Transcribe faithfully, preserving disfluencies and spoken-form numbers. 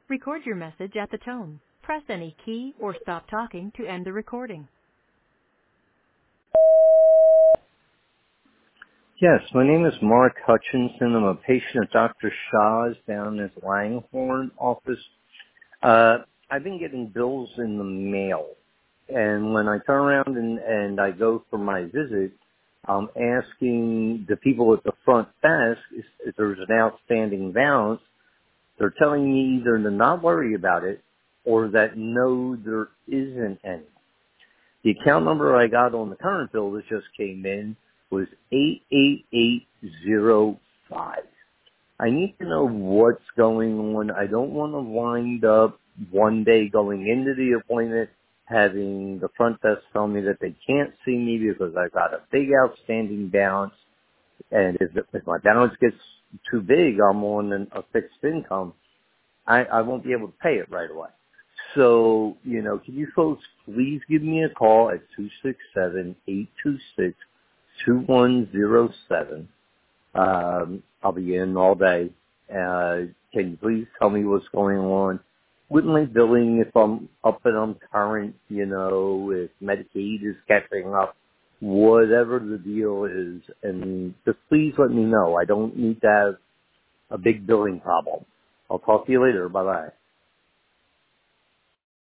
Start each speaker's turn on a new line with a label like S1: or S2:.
S1: Record your message at the tone. Press any key or stop talking to end the recording.
S2: Yes, my name is Mark Hutchinson. I'm a patient at Doctor Shaw's down in his Langhorne office. Uh, I've been getting bills in the mail, and when I turn around and, and I go for my visit, I'm asking the people at the front desk if, if there's an outstanding balance. They're telling me either to not worry about it or that no, there isn't any. The account number I got on the current bill that just came in was eight eight eight zero five. I need to know what's going on. I don't want to wind up one day going into the appointment having the front desk tell me that they can't see me because I've got a big outstanding balance, and if, if my balance gets too big, I'm on an, a fixed income, I, I won't be able to pay it right away. So, you know, can you folks please give me a call at two six seven, eight two six, two one zero seven. Um, I'll be in all day. Uh, can you please tell me what's going on with my billing, if I'm up and I'm current, you know, if Medicaid is catching up, whatever the deal is, and just please let me know. I don't need to have a big billing problem. I'll talk to you later. Bye-bye.